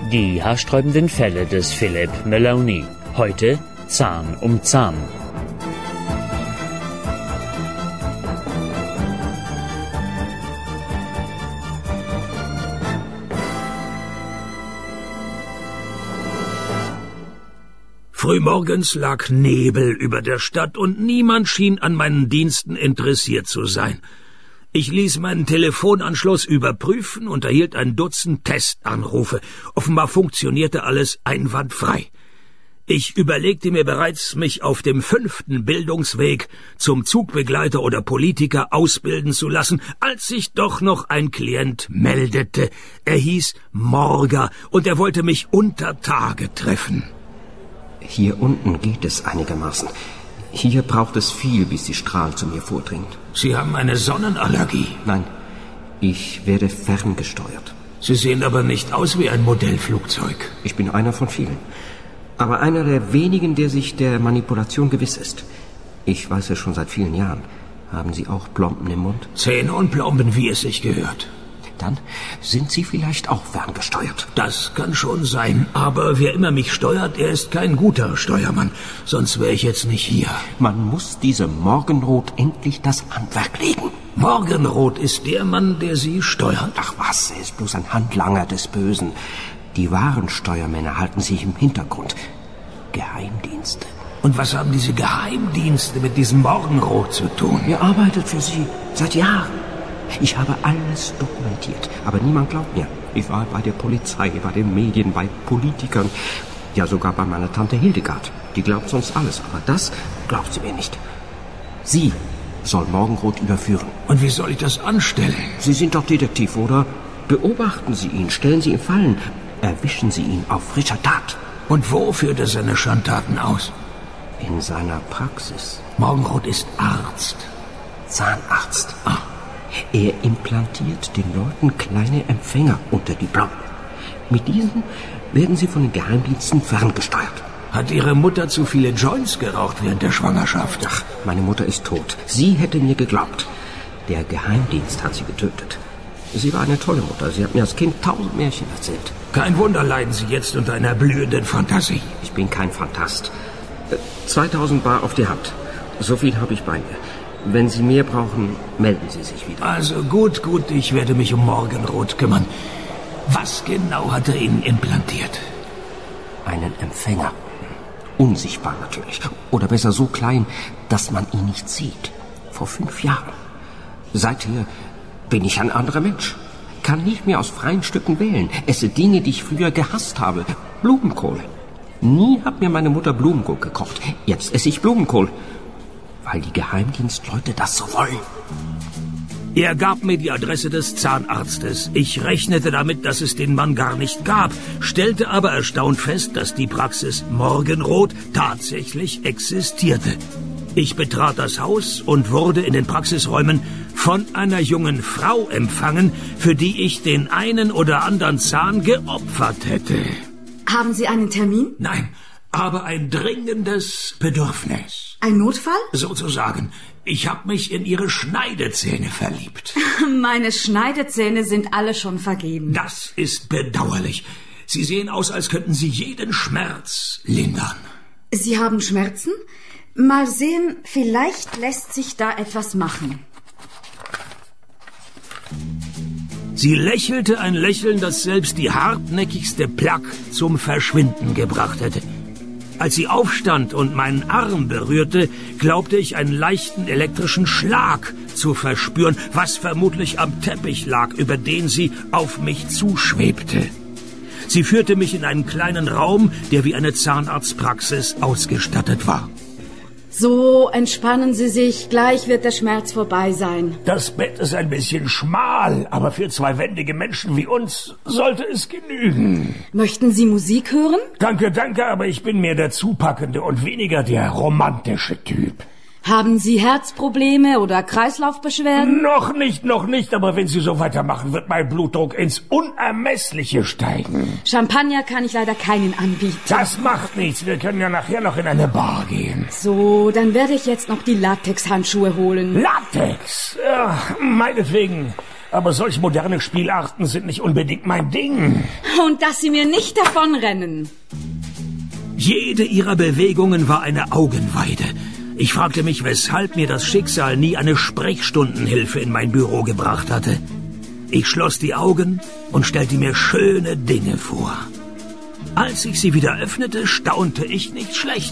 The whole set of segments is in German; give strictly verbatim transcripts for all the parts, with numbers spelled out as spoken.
Die haarsträubenden Fälle des Philippe Meloni. Heute Zahn um Zahn. Frühmorgens lag Nebel über der Stadt und niemand schien an meinen Diensten interessiert zu sein. Ich ließ meinen Telefonanschluss überprüfen und erhielt ein Dutzend Testanrufe. Offenbar funktionierte alles einwandfrei. Ich überlegte mir bereits, mich auf dem fünften Bildungsweg zum Zugbegleiter oder Politiker ausbilden zu lassen, als sich doch noch ein Klient meldete. Er hieß Morger und er wollte mich unter Tage treffen. Hier unten geht es einigermaßen. Hier braucht es viel, bis die Strahl zu mir vordringt. Sie haben eine Sonnenallergie? Nein, ich werde ferngesteuert. Sie sehen aber nicht aus wie ein Modellflugzeug. Ich bin einer von vielen. Aber einer der wenigen, der sich der Manipulation gewiss ist. Ich weiß es schon seit vielen Jahren. Haben Sie auch Plomben im Mund? Zähne und Plomben, wie es sich gehört. Dann sind Sie vielleicht auch ferngesteuert. Das kann schon sein, aber wer immer mich steuert, er ist kein guter Steuermann. Sonst wäre ich jetzt nicht hier. Man muss diesem Morgenrot endlich das Handwerk legen. Morgenrot ist der Mann, der Sie steuert? Ach was, er ist bloß ein Handlanger des Bösen. Die wahren Steuermänner halten sich im Hintergrund. Geheimdienste. Und was haben diese Geheimdienste mit diesem Morgenrot zu tun? Er arbeitet für Sie seit Jahren. Ich habe alles dokumentiert, aber niemand glaubt mir. Ich war bei der Polizei, bei den Medien, bei Politikern, ja sogar bei meiner Tante Hildegard. Die glaubt sonst alles, aber das glaubt sie mir nicht. Sie soll Morgenrot überführen. Und wie soll ich das anstellen? Sie sind doch Detektiv, oder? Beobachten Sie ihn, stellen Sie ihn Fallen, erwischen Sie ihn auf frischer Tat. Und wo führt er seine Schandtaten aus? In seiner Praxis. Morgenrot ist Arzt. Zahnarzt. Ah. Er implantiert den Leuten kleine Empfänger unter die Plomben. Mit diesen werden sie von den Geheimdiensten ferngesteuert. Hat Ihre Mutter zu viele Joints geraucht während der Schwangerschaft? Ach, meine Mutter ist tot. Sie hätte mir geglaubt. Der Geheimdienst hat sie getötet. Sie war eine tolle Mutter. Sie hat mir als Kind tausend Märchen erzählt. Kein Wunder leiden Sie jetzt unter einer blühenden Fantasie. Ich bin kein Fantast. zweitausend Bar auf die Hand. So viel habe ich bei mir. Wenn Sie mehr brauchen, melden Sie sich wieder. Also gut, gut, ich werde mich um Morgenrot kümmern. Was genau hat er Ihnen implantiert? Einen Empfänger. Unsichtbar natürlich. Oder besser so klein, dass man ihn nicht sieht. Vor fünf Jahren. Seither bin ich ein anderer Mensch. Kann nicht mehr aus freien Stücken wählen. Esse Dinge, die ich früher gehasst habe. Blumenkohl. Nie hat mir meine Mutter Blumenkohl gekocht. Jetzt esse ich Blumenkohl. Weil die Geheimdienstleute das so wollen. Er gab mir die Adresse des Zahnarztes. Ich rechnete damit, dass es den Mann gar nicht gab, stellte aber erstaunt fest, dass die Praxis Morgenrot tatsächlich existierte. Ich betrat das Haus und wurde in den Praxisräumen von einer jungen Frau empfangen, für die ich den einen oder anderen Zahn geopfert hätte. Haben Sie einen Termin? Nein, aber ein dringendes Bedürfnis. Ein Notfall? Sozusagen. Ich habe mich in Ihre Schneidezähne verliebt. Meine Schneidezähne sind alle schon vergeben. Das ist bedauerlich. Sie sehen aus, als könnten Sie jeden Schmerz lindern. Sie haben Schmerzen? Mal sehen, vielleicht lässt sich da etwas machen. Sie lächelte ein Lächeln, das selbst die hartnäckigste Plaque zum Verschwinden gebracht hätte. Als sie aufstand und meinen Arm berührte, glaubte ich einen leichten elektrischen Schlag zu verspüren, was vermutlich am Teppich lag, über den sie auf mich zuschwebte. Sie führte mich in einen kleinen Raum, der wie eine Zahnarztpraxis ausgestattet war. So, entspannen Sie sich, gleich wird der Schmerz vorbei sein. Das Bett ist ein bisschen schmal, aber für zwei wendige Menschen wie uns sollte es genügen. Möchten Sie Musik hören? Danke, danke, aber ich bin mehr der zupackende und weniger der romantische Typ. Haben Sie Herzprobleme oder Kreislaufbeschwerden? Noch nicht, noch nicht, aber wenn Sie so weitermachen, wird mein Blutdruck ins Unermessliche steigen. Champagner kann ich leider keinen anbieten. Das macht nichts, wir können ja nachher noch in eine Bar gehen. So, dann werde ich jetzt noch die Latexhandschuhe holen. Latex? Ja, meinetwegen. Aber solch moderne Spielarten sind nicht unbedingt mein Ding. Und dass Sie mir nicht davonrennen. Jede ihrer Bewegungen war eine Augenweide. Ich fragte mich, weshalb mir das Schicksal nie eine Sprechstundenhilfe in mein Büro gebracht hatte. Ich schloss die Augen und stellte mir schöne Dinge vor. Als ich sie wieder öffnete, staunte ich nicht schlecht.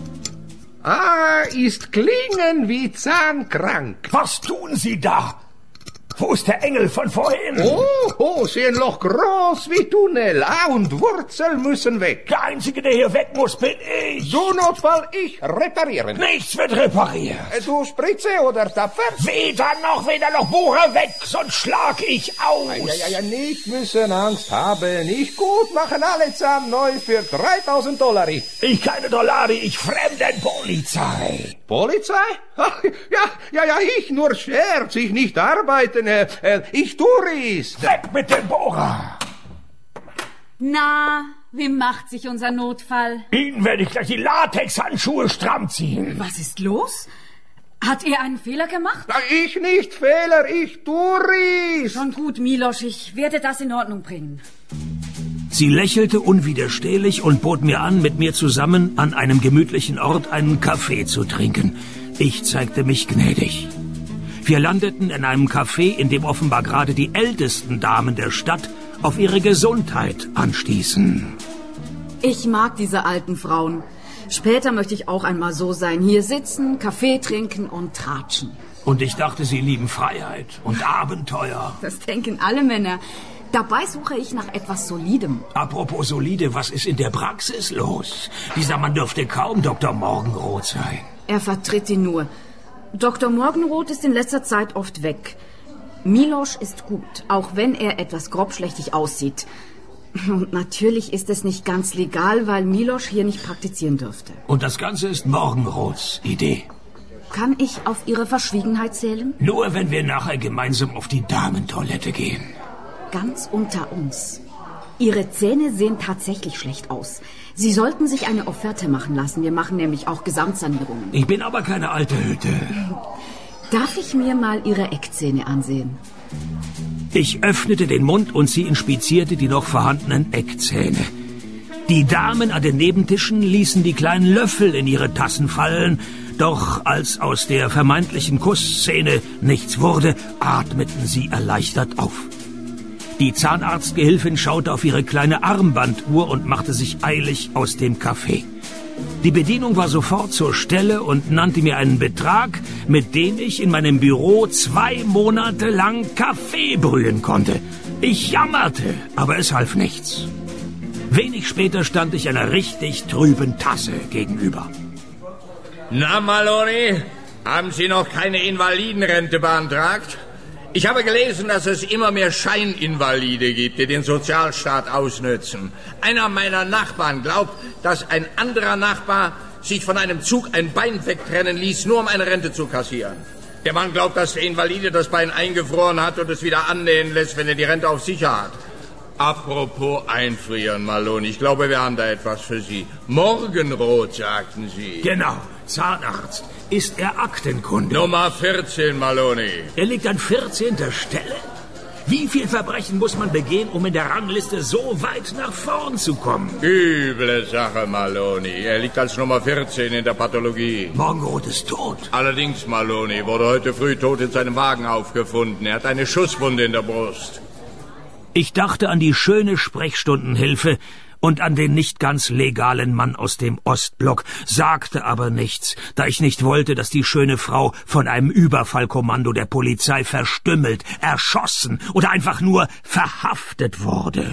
Ah, ist klingen wie zahnkrank. Was tun Sie da? Wo ist der Engel von vorhin? Oh, oh, Sie ein Loch groß wie Tunnel. Ah, und Wurzel müssen weg. Der Einzige, der hier weg muss, bin ich. Du Notfall, ich reparieren. Nichts wird repariert. Du Spritze oder Tapfer? Weder noch, weder noch, Bohrer weg, sonst schlag ich aus. Ja, ja, ja, nicht müssen Angst haben. Ich gut machen alle Zahn neu für dreitausend Dollar. Ich keine Dollar, ich Fremdenpolizei. Polizei? Ach, ja, ja, ja, ich nur Scherz, ich nicht arbeiten, äh, äh, ich Tourist. Weg mit dem Bohrer. Na, wie macht sich unser Notfall? Ihnen werde ich gleich die Latexhandschuhe stramm ziehen. Was ist los? Hat er einen Fehler gemacht? Na, ich nicht Fehler, ich Tourist. Schon gut, Miloš, ich werde das in Ordnung bringen. Sie lächelte unwiderstehlich und bot mir an, mit mir zusammen an einem gemütlichen Ort einen Kaffee zu trinken. Ich zeigte mich gnädig. Wir landeten in einem Café, in dem offenbar gerade die ältesten Damen der Stadt auf ihre Gesundheit anstießen. Ich mag diese alten Frauen. Später möchte ich auch einmal so sein. Hier sitzen, Kaffee trinken und tratschen. Und ich dachte, Sie lieben Freiheit und Abenteuer. Das denken alle Männer. Dabei suche ich nach etwas Solidem. Apropos solide, was ist in der Praxis los? Dieser Mann dürfte kaum Doktor Morgenroth sein. Er vertritt ihn nur. Doktor Morgenroth ist in letzter Zeit oft weg. Miloš ist gut, auch wenn er etwas grobschlächtig aussieht. Und natürlich ist es nicht ganz legal, weil Miloš hier nicht praktizieren dürfte. Und das Ganze ist Morgenroths Idee. Kann ich auf Ihre Verschwiegenheit zählen? Nur wenn wir nachher gemeinsam auf die Damentoilette gehen. Ganz unter uns. Ihre Zähne sehen tatsächlich schlecht aus. Sie sollten sich eine Offerte machen lassen. Wir machen nämlich auch Gesamtsanierungen. Ich bin aber keine alte Hütte. Darf ich mir mal Ihre Eckzähne ansehen? Ich öffnete den Mund und sie inspizierte die noch vorhandenen Eckzähne. Die Damen an den Nebentischen ließen die kleinen Löffel in ihre Tassen fallen. Doch als aus der vermeintlichen Kussszene nichts wurde, atmeten sie erleichtert auf. Die Zahnarztgehilfin schaute auf ihre kleine Armbanduhr und machte sich eilig aus dem Café. Die Bedienung war sofort zur Stelle und nannte mir einen Betrag, mit dem ich in meinem Büro zwei Monate lang Kaffee brühen konnte. Ich jammerte, aber es half nichts. Wenig später stand ich einer richtig trüben Tasse gegenüber. Na, Maloney, haben Sie noch keine Invalidenrente beantragt? Ich habe gelesen, dass es immer mehr Scheininvalide gibt, die den Sozialstaat ausnützen. Einer meiner Nachbarn glaubt, dass ein anderer Nachbar sich von einem Zug ein Bein wegtrennen ließ, nur um eine Rente zu kassieren. Der Mann glaubt, dass der Invalide das Bein eingefroren hat und es wieder annähen lässt, wenn er die Rente auf sicher hat. Apropos einfrieren, Maloney, ich glaube, wir haben da etwas für Sie. Morgenroth, sagten Sie. Genau, Zahnarzt. Ist er Aktenkunde? Nummer vierzehn, Maloney. Er liegt an vierzehnter Stelle? Wie viel Verbrechen muss man begehen, um in der Rangliste so weit nach vorn zu kommen? Üble Sache, Maloney. Er liegt als Nummer vierzehn in der Pathologie. Morgenroth ist tot. Allerdings, Maloney, wurde heute früh tot in seinem Wagen aufgefunden. Er hat eine Schusswunde in der Brust. Ich dachte an die schöne Sprechstundenhilfe und an den nicht ganz legalen Mann aus dem Ostblock, sagte aber nichts, da ich nicht wollte, dass die schöne Frau von einem Überfallkommando der Polizei verstümmelt, erschossen oder einfach nur verhaftet wurde.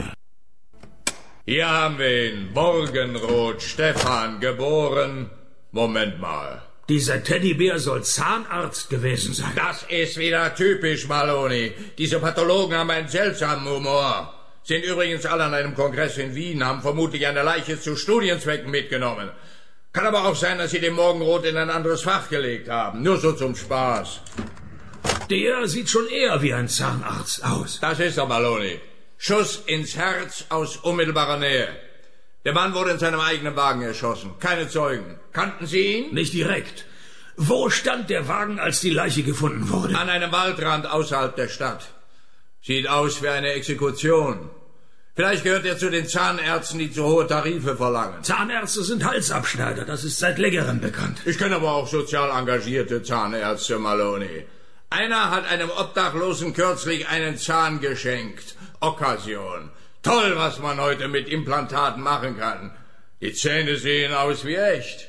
Hier haben wir ihn, Morgenroth Stefan, geboren... Moment mal. Dieser Teddybär soll Zahnarzt gewesen sein. Das ist wieder typisch, Maloney. Diese Pathologen haben einen seltsamen Humor. Sind übrigens alle an einem Kongress in Wien, haben vermutlich eine Leiche zu Studienzwecken mitgenommen. Kann aber auch sein, dass sie den Morgenroth in ein anderes Fach gelegt haben. Nur so zum Spaß. Der sieht schon eher wie ein Zahnarzt aus. Das ist er, Maloney. Schuss ins Herz aus unmittelbarer Nähe. Der Mann wurde in seinem eigenen Wagen erschossen. Keine Zeugen. Kannten Sie ihn? Nicht direkt. Wo stand der Wagen, als die Leiche gefunden wurde? An einem Waldrand außerhalb der Stadt. Sieht aus wie eine Exekution. Vielleicht gehört er zu den Zahnärzten, die zu hohe Tarife verlangen. Zahnärzte sind Halsabschneider, das ist seit längerem bekannt. Ich kenne aber auch sozial engagierte Zahnärzte, Maloney. Einer hat einem Obdachlosen kürzlich einen Zahn geschenkt. Okkasion. Toll, was man heute mit Implantaten machen kann. Die Zähne sehen aus wie echt.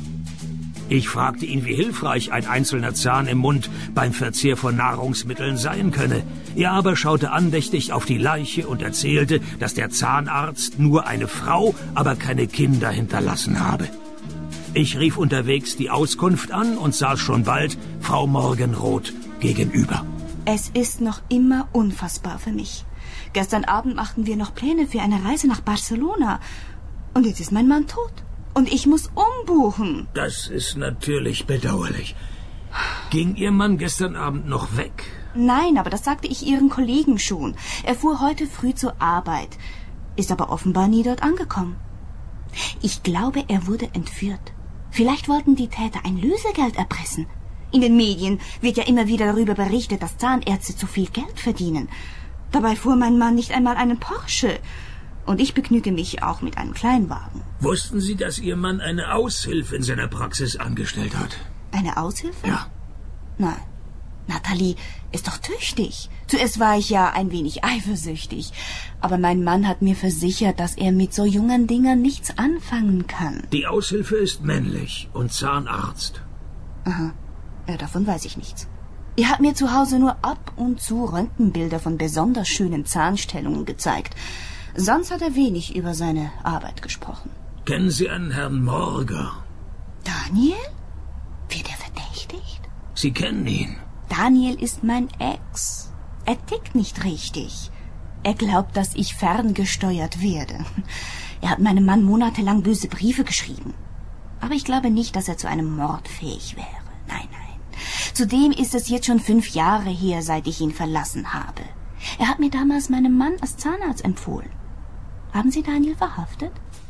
Ich fragte ihn, wie hilfreich ein einzelner Zahn im Mund beim Verzehr von Nahrungsmitteln sein könne. Er aber schaute andächtig auf die Leiche und erzählte, dass der Zahnarzt nur eine Frau, aber keine Kinder hinterlassen habe. Ich rief unterwegs die Auskunft an und saß schon bald Frau Morgenroth gegenüber. Es ist noch immer unfassbar für mich. Gestern Abend machten wir noch Pläne für eine Reise nach Barcelona. Und jetzt ist mein Mann tot. Und ich muss umbuchen. Das ist natürlich bedauerlich. Ging Ihr Mann gestern Abend noch weg? Nein, aber das sagte ich Ihren Kollegen schon. Er fuhr heute früh zur Arbeit, ist aber offenbar nie dort angekommen. Ich glaube, er wurde entführt. Vielleicht wollten die Täter ein Lösegeld erpressen. In den Medien wird ja immer wieder darüber berichtet, dass Zahnärzte zu viel Geld verdienen. Dabei fuhr mein Mann nicht einmal einen Porsche. Und ich begnüge mich auch mit einem Kleinwagen. Wussten Sie, dass Ihr Mann eine Aushilfe in seiner Praxis angestellt hat? Eine Aushilfe? Ja. Nein. Nathalie ist doch tüchtig. Zuerst war ich ja ein wenig eifersüchtig. Aber mein Mann hat mir versichert, dass er mit so jungen Dingern nichts anfangen kann. Die Aushilfe ist männlich und Zahnarzt. Aha. Ja, davon weiß ich nichts. Er hat mir zu Hause nur ab und zu Röntgenbilder von besonders schönen Zahnstellungen gezeigt. Sonst hat er wenig über seine Arbeit gesprochen. Kennen Sie einen Herrn Morger? Daniel? Wird er verdächtigt? Sie kennen ihn. Daniel ist mein Ex. Er tickt nicht richtig. Er glaubt, dass ich ferngesteuert werde. Er hat meinem Mann monatelang böse Briefe geschrieben. Aber ich glaube nicht, dass er zu einem Mord fähig wäre. Nein, nein. Zudem ist es jetzt schon fünf Jahre her, seit ich ihn verlassen habe. Er hat mir damals meinem Mann als Zahnarzt empfohlen. Haben Sie Daniel verhaftet?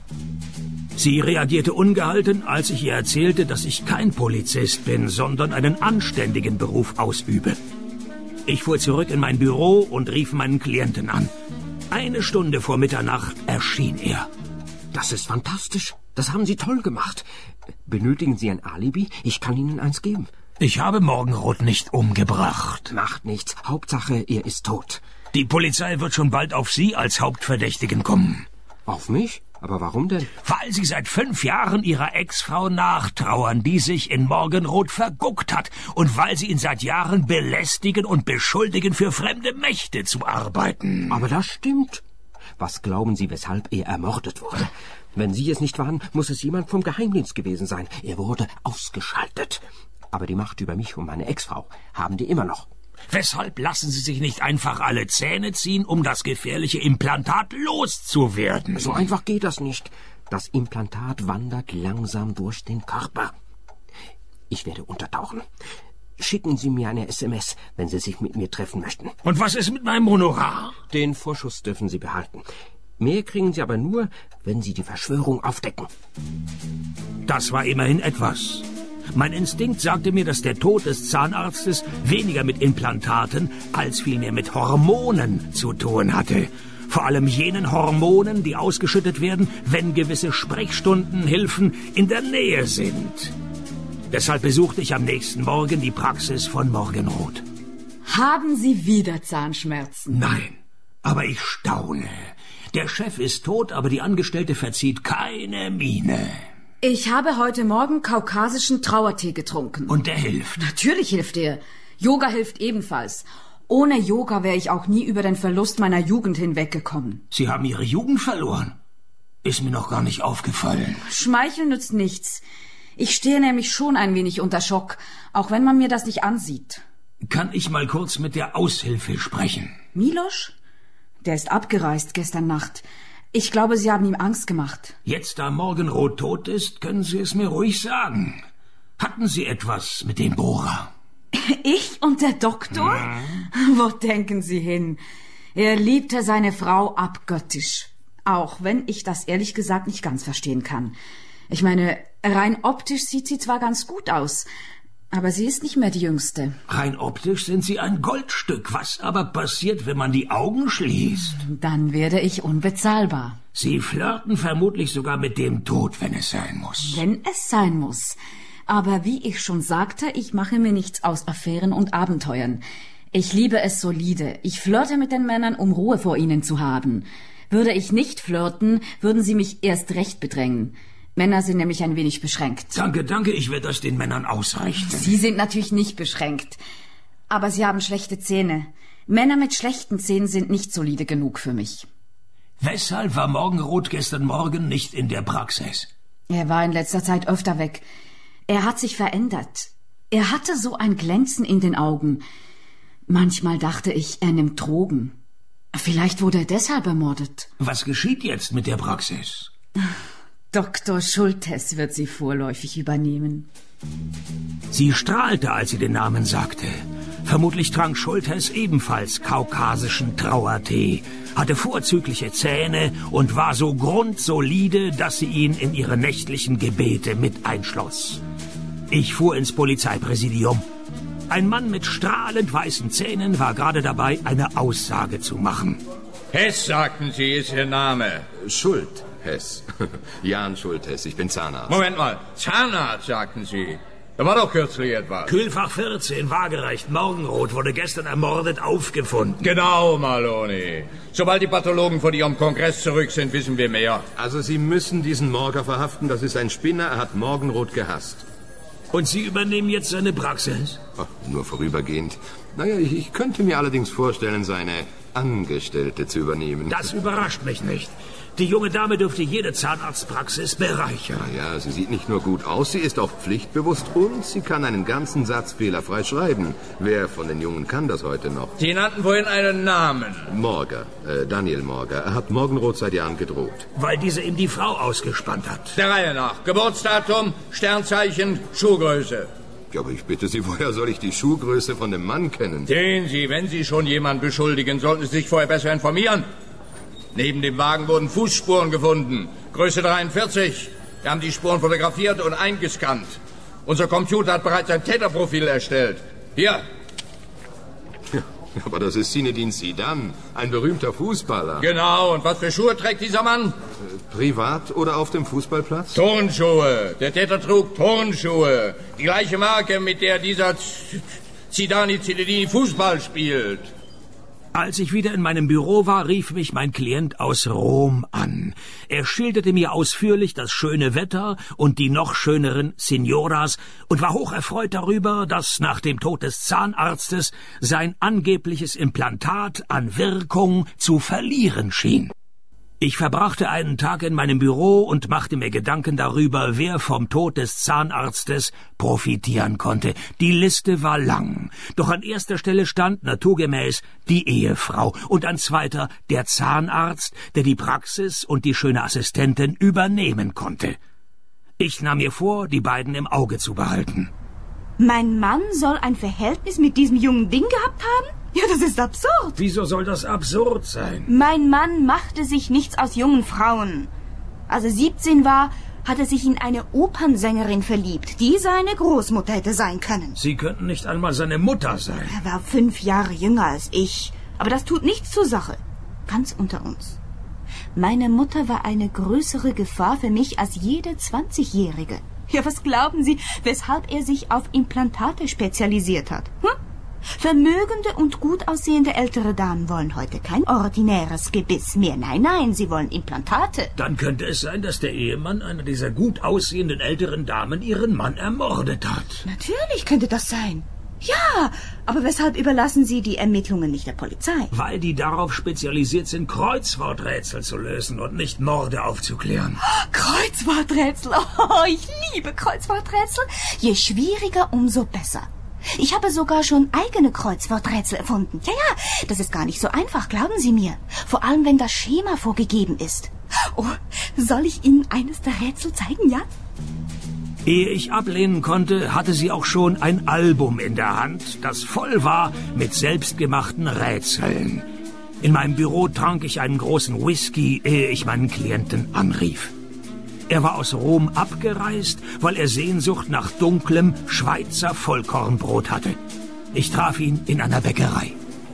Sie reagierte ungehalten, als ich ihr erzählte, dass ich kein Polizist bin, sondern einen anständigen Beruf ausübe. Ich fuhr zurück in mein Büro und rief meinen Klienten an. Eine Stunde vor Mitternacht erschien er. Das ist fantastisch. Das haben Sie toll gemacht. Benötigen Sie ein Alibi? Ich kann Ihnen eins geben. Ich habe Morgenroth nicht umgebracht. Macht nichts. Hauptsache, er ist tot. Die Polizei wird schon bald auf Sie als Hauptverdächtigen kommen. Auf mich? Aber warum denn? Weil Sie seit fünf Jahren Ihrer Ex-Frau nachtrauern, die sich in Morgenroth verguckt hat. Und weil Sie ihn seit Jahren belästigen und beschuldigen, für fremde Mächte zu arbeiten. Aber das stimmt. Was glauben Sie, weshalb er ermordet wurde? Wenn Sie es nicht waren, muss es jemand vom Geheimdienst gewesen sein. Er wurde ausgeschaltet. Aber die Macht über mich und meine Ex-Frau haben die immer noch. Weshalb lassen Sie sich nicht einfach alle Zähne ziehen, um das gefährliche Implantat loszuwerden? So einfach geht das nicht. Das Implantat wandert langsam durch den Körper. Ich werde untertauchen. Schicken Sie mir eine S M S, wenn Sie sich mit mir treffen möchten. Und was ist mit meinem Honorar? Den Vorschuss dürfen Sie behalten. Mehr kriegen Sie aber nur, wenn Sie die Verschwörung aufdecken. Das war immerhin etwas. Mein Instinkt sagte mir, dass der Tod des Zahnarztes weniger mit Implantaten als vielmehr mit Hormonen zu tun hatte. Vor allem jenen Hormonen, die ausgeschüttet werden, wenn gewisse Sprechstundenhilfen in der Nähe sind. Deshalb besuchte ich am nächsten Morgen die Praxis von Morgenroth. Haben Sie wieder Zahnschmerzen? Nein, aber ich staune. Der Chef ist tot, aber die Angestellte verzieht keine Miene. Ich habe heute Morgen kaukasischen Trauertee getrunken. Und der hilft? Natürlich hilft er. Yoga hilft ebenfalls. Ohne Yoga wäre ich auch nie über den Verlust meiner Jugend hinweggekommen. Sie haben Ihre Jugend verloren? Ist mir noch gar nicht aufgefallen. Schmeicheln nützt nichts. Ich stehe nämlich schon ein wenig unter Schock, auch wenn man mir das nicht ansieht. Kann ich mal kurz mit der Aushilfe sprechen? Milosch? Der ist abgereist gestern Nacht. Ich glaube, Sie haben ihm Angst gemacht. Jetzt, da Morgenroth tot ist, können Sie es mir ruhig sagen. Hatten Sie etwas mit dem Bohrer? Ich und der Doktor? Hm. Wo denken Sie hin? Er liebte seine Frau abgöttisch. Auch wenn ich das ehrlich gesagt nicht ganz verstehen kann. Ich meine, rein optisch sieht sie zwar ganz gut aus, Aber sie ist nicht mehr die Jüngste. Rein optisch sind Sie ein Goldstück. Was aber passiert, wenn man die Augen schließt? Dann werde ich unbezahlbar. Sie flirten vermutlich sogar mit dem Tod, wenn es sein muss. Wenn es sein muss. Aber wie ich schon sagte, ich mache mir nichts aus Affären und Abenteuern. Ich liebe es solide. Ich flirte mit den Männern, um Ruhe vor ihnen zu haben. Würde ich nicht flirten, würden sie mich erst recht bedrängen. Männer sind nämlich ein wenig beschränkt. Danke, danke, ich werde das den Männern ausrichten. Sie sind natürlich nicht beschränkt. Aber sie haben schlechte Zähne. Männer mit schlechten Zähnen sind nicht solide genug für mich. Weshalb war Morgenroth gestern Morgen nicht in der Praxis? Er war in letzter Zeit öfter weg. Er hat sich verändert. Er hatte so ein Glänzen in den Augen. Manchmal dachte ich, er nimmt Drogen. Vielleicht wurde er deshalb ermordet. Was geschieht jetzt mit der Praxis? Doktor Schultes wird sie vorläufig übernehmen. Sie strahlte, als sie den Namen sagte. Vermutlich trank Schultes ebenfalls kaukasischen Trauertee, hatte vorzügliche Zähne und war so grundsolide, dass sie ihn in ihre nächtlichen Gebete mit einschloss. Ich fuhr ins Polizeipräsidium. Ein Mann mit strahlend weißen Zähnen war gerade dabei, eine Aussage zu machen. Hess, sagten Sie, ist Ihr Name. Schult, Hess. Jan Schultes, ich bin Zahnarzt. Moment mal, Zahnarzt, sagten Sie. Da war doch kürzlich etwas. Kühlfach vierzehn, waagerecht, Morgenroth, wurde gestern ermordet aufgefunden. Genau, Maloney. Sobald die Pathologen von Ihrem Kongress zurück sind, wissen wir mehr. Also Sie müssen diesen Morger verhaften. Das ist ein Spinner, er hat Morgenroth gehasst. Und Sie übernehmen jetzt seine Praxis? Ach, nur vorübergehend. Naja, ich, ich könnte mir allerdings vorstellen, seine Angestellte zu übernehmen. Das überrascht mich nicht. Die junge Dame dürfte jede Zahnarztpraxis bereichern. Ja, sie sieht nicht nur gut aus, sie ist auch pflichtbewusst und sie kann einen ganzen Satz fehlerfrei schreiben. Wer von den Jungen kann das heute noch? Sie nannten vorhin einen Namen. Morger, äh, Daniel Morger. Er hat Morgenroth seit Jahren gedroht. Weil diese ihm die Frau ausgespannt hat. Der Reihe nach. Geburtsdatum, Sternzeichen, Schuhgröße. Ja, aber ich bitte Sie, woher soll ich die Schuhgröße von dem Mann kennen? Sehen Sie, wenn Sie schon jemanden beschuldigen, sollten Sie sich vorher besser informieren. Neben dem Wagen wurden Fußspuren gefunden. Größe dreiundvierzig. Wir haben die Spuren fotografiert und eingescannt. Unser Computer hat bereits ein Täterprofil erstellt. Hier. Ja, aber das ist Zinedine Zidane, ein berühmter Fußballer. Genau. Und was für Schuhe trägt dieser Mann? Äh, privat oder auf dem Fußballplatz? Turnschuhe. Der Täter trug Turnschuhe. Die gleiche Marke, mit der dieser Zidane Zinedine Fußball spielt. Als ich wieder in meinem Büro war, rief mich mein Klient aus Rom an. Er schilderte mir ausführlich das schöne Wetter und die noch schöneren Signoras und war hocherfreut darüber, dass nach dem Tod des Zahnarztes sein angebliches Implantat an Wirkung zu verlieren schien. Ich verbrachte einen Tag in meinem Büro und machte mir Gedanken darüber, wer vom Tod des Zahnarztes profitieren konnte. Die Liste war lang, doch an erster Stelle stand naturgemäß die Ehefrau und an zweiter der Zahnarzt, der die Praxis und die schöne Assistentin übernehmen konnte. Ich nahm mir vor, die beiden im Auge zu behalten. Mein Mann soll ein Verhältnis mit diesem jungen Ding gehabt haben? Ja, das ist absurd. Wieso soll das absurd sein? Mein Mann machte sich nichts aus jungen Frauen. Als er siebzehn war, hat er sich in eine Opernsängerin verliebt, die seine Großmutter hätte sein können. Sie könnten nicht einmal seine Mutter sein. Er war fünf Jahre jünger als ich. Aber das tut nichts zur Sache. Ganz unter uns. Meine Mutter war eine größere Gefahr für mich als jede zwanzigjährige. Ja, was glauben Sie, weshalb er sich auf Implantate spezialisiert hat? Hm? Vermögende und gut aussehende ältere Damen wollen heute kein ordinäres Gebiss mehr. Nein, nein, sie wollen Implantate. Dann könnte es sein, dass der Ehemann einer dieser gut aussehenden älteren Damen ihren Mann ermordet hat. Natürlich könnte das sein. Ja, aber weshalb überlassen Sie die Ermittlungen nicht der Polizei? Weil die darauf spezialisiert sind, Kreuzworträtsel zu lösen und nicht Morde aufzuklären. Kreuzworträtsel? Oh, ich liebe Kreuzworträtsel. Je schwieriger, umso besser. Ich habe sogar schon eigene Kreuzworträtsel erfunden. Ja, ja, das ist gar nicht so einfach, glauben Sie mir. Vor allem, wenn das Schema vorgegeben ist. Oh, soll ich Ihnen eines der Rätsel zeigen, ja? Ehe ich ablehnen konnte, hatte sie auch schon ein Album in der Hand, das voll war mit selbstgemachten Rätseln. In meinem Büro trank ich einen großen Whisky, ehe ich meinen Klienten anrief. Er war aus Rom abgereist, weil er Sehnsucht nach dunklem Schweizer Vollkornbrot hatte. Ich traf ihn in einer Bäckerei.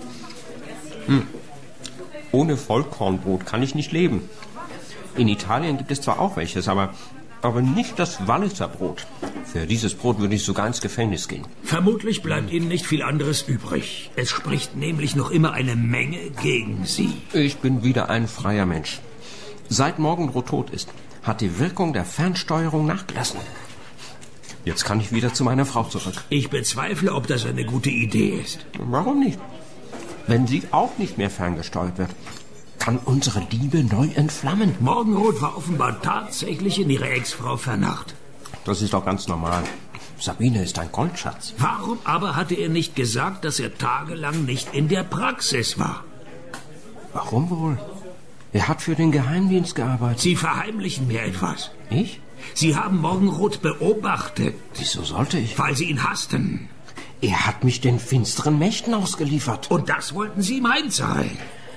Hm. Ohne Vollkornbrot kann ich nicht leben. In Italien gibt es zwar auch welches, aber, aber nicht das Walliser Brot. Für dieses Brot würde ich sogar ins Gefängnis gehen. Vermutlich bleibt Ihnen nicht viel anderes übrig. Es spricht nämlich noch immer eine Menge gegen Sie. Ich bin wieder ein freier Mensch. Seit Morgenrot tot ist, hat die Wirkung der Fernsteuerung nachgelassen. Jetzt kann ich wieder zu meiner Frau zurück. Ich bezweifle, ob das eine gute Idee ist. Warum nicht? Wenn sie auch nicht mehr ferngesteuert wird, kann unsere Liebe neu entflammen. Morgenrot war offenbar tatsächlich in ihre Ex-Frau vernarrt. Das ist doch ganz normal. Sabine ist ein Goldschatz. Warum aber hatte er nicht gesagt, dass er tagelang nicht in der Praxis war? Warum wohl? Er hat für den Geheimdienst gearbeitet. Sie verheimlichen mir etwas. Ich? Sie haben Morgenrot beobachtet. Wieso sollte ich? Weil Sie ihn hassten. Er hat mich den finsteren Mächten ausgeliefert. Und das wollten Sie ihm einzahlen.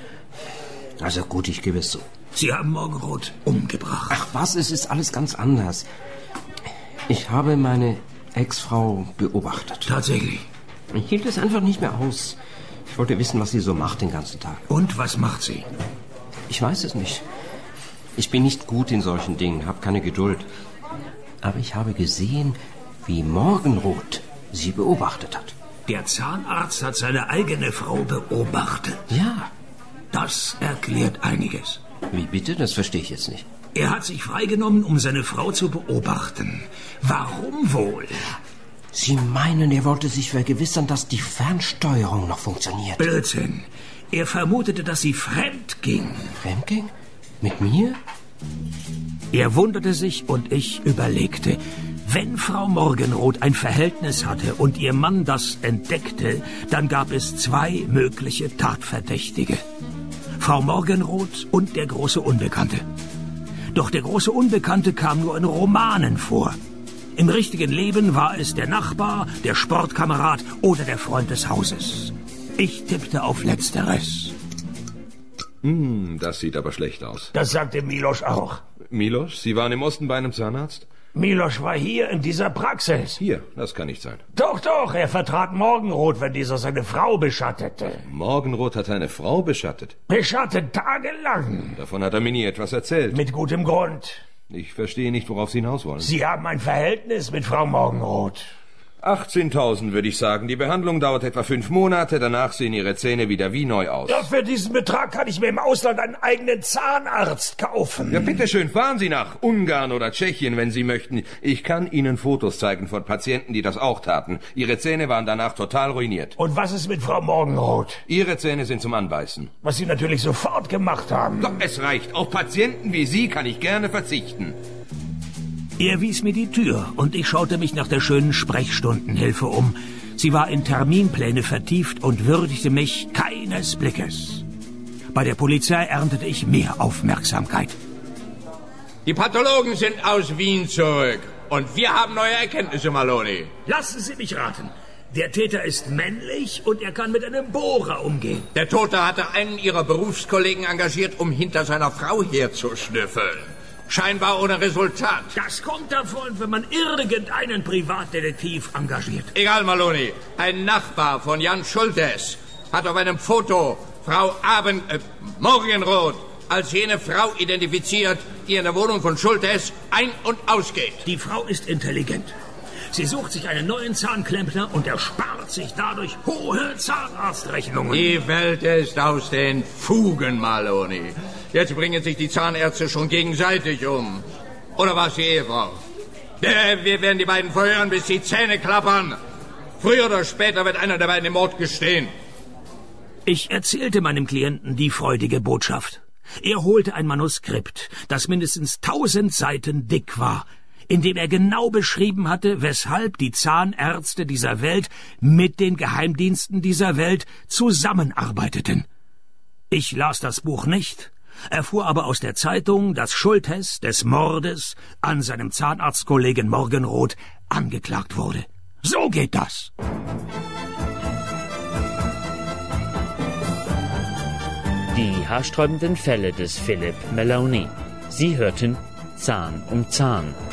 Also gut, ich gebe es zu. Sie haben Morgenrot umgebracht. Ach was, es ist alles ganz anders. Ich habe meine Ex-Frau beobachtet. Tatsächlich? Ich hielt es einfach nicht mehr aus. Ich wollte wissen, was sie so macht den ganzen Tag. Und was macht sie? Ich weiß es nicht. Ich bin nicht gut in solchen Dingen, habe keine Geduld. Aber ich habe gesehen, wie Morgenrot sie beobachtet hat. Der Zahnarzt hat seine eigene Frau beobachtet. Ja. Das erklärt einiges. Wie bitte? Das verstehe ich jetzt nicht. Er hat sich freigenommen, um seine Frau zu beobachten. Warum wohl? Sie meinen, er wollte sich vergewissern, dass die Fernsteuerung noch funktioniert? Blödsinn. Er vermutete, dass sie fremd ging. Fremd ging? Mit mir? Er wunderte sich und ich überlegte. Wenn Frau Morgenrot ein Verhältnis hatte und ihr Mann das entdeckte, dann gab es zwei mögliche Tatverdächtige. Frau Morgenrot und der große Unbekannte. Doch der große Unbekannte kam nur in Romanen vor. Im richtigen Leben war es der Nachbar, der Sportkamerad oder der Freund des Hauses. Ich tippte auf Letzteres. Hm, das sieht aber schlecht aus. Das sagte Miloš auch. Miloš, Sie waren im Osten bei einem Zahnarzt? Miloš war hier in dieser Praxis. Hier, das kann nicht sein. Doch, doch, er vertrat Morgenrot, wenn dieser seine Frau beschattete. Morgenrot hat eine Frau beschattet? Beschattet tagelang. Davon hat er mir nie etwas erzählt. Mit gutem Grund. Ich verstehe nicht, worauf Sie hinaus wollen. Sie haben ein Verhältnis mit Frau Morgenrot. achtzehntausend würde ich sagen. Die Behandlung dauert etwa fünf Monate. Danach sehen Ihre Zähne wieder wie neu aus. Ja, für diesen Betrag kann ich mir im Ausland einen eigenen Zahnarzt kaufen. Ja, bitteschön, fahren Sie nach Ungarn oder Tschechien, wenn Sie möchten. Ich kann Ihnen Fotos zeigen von Patienten, die das auch taten. Ihre Zähne waren danach total ruiniert. Und was ist mit Frau Morgenrot? Ihre Zähne sind zum Anbeißen. Was Sie natürlich sofort gemacht haben. Doch, es reicht. Auf Patienten wie Sie kann ich gerne verzichten. Er wies mir die Tür und ich schaute mich nach der schönen Sprechstundenhilfe um. Sie war in Terminpläne vertieft und würdigte mich keines Blickes. Bei der Polizei erntete ich mehr Aufmerksamkeit. Die Pathologen sind aus Wien zurück und wir haben neue Erkenntnisse, Maloney. Lassen Sie mich raten. Der Täter ist männlich und er kann mit einem Bohrer umgehen. Der Tote hatte einen ihrer Berufskollegen engagiert, um hinter seiner Frau herzuschnüffeln. Scheinbar ohne Resultat. Das kommt davon, wenn man irgendeinen Privatdetektiv engagiert. Egal, Maloney. Ein Nachbar von Jan Schultes hat auf einem Foto Frau Abend... Äh, Morgenrot als jene Frau identifiziert, die in der Wohnung von Schultes ein- und ausgeht. Die Frau ist intelligent. Sie sucht sich einen neuen Zahnklempner und erspart sich dadurch hohe Zahnarztrechnungen. Die Welt ist aus den Fugen, Maloney. Jetzt bringen sich die Zahnärzte schon gegenseitig um. Oder war es die Ehefrau? Äh, wir werden die beiden verhören, bis die Zähne klappern. Früher oder später wird einer der beiden im Mord gestehen. Ich erzählte meinem Klienten die freudige Botschaft. Er holte ein Manuskript, das mindestens tausend Seiten dick war, in dem er genau beschrieben hatte, weshalb die Zahnärzte dieser Welt mit den Geheimdiensten dieser Welt zusammenarbeiteten. Ich las das Buch nicht, erfuhr aber aus der Zeitung, dass Schultes des Mordes an seinem Zahnarztkollegen Morgenrot angeklagt wurde. So geht das. Die haarsträubenden Fälle des Philip Maloney. Sie hörten Zahn um Zahn.